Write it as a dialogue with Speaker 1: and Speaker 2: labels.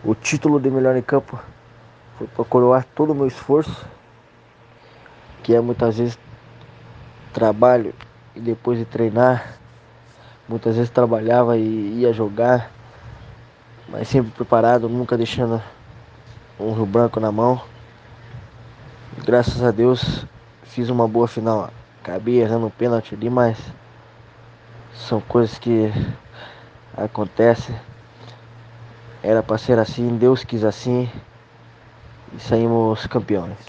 Speaker 1: O título de melhor em campo foi para coroar todo o meu esforço, que é muitas vezes trabalho e depois de treinar. Muitas vezes trabalhava e ia jogar, mas sempre preparado, nunca deixando um Rio Branco na mão. Graças a Deus fiz uma boa final. Acabei errando um pênalti ali, mas são coisas que acontecem. Era para ser assim, Deus quis assim e saímos campeões.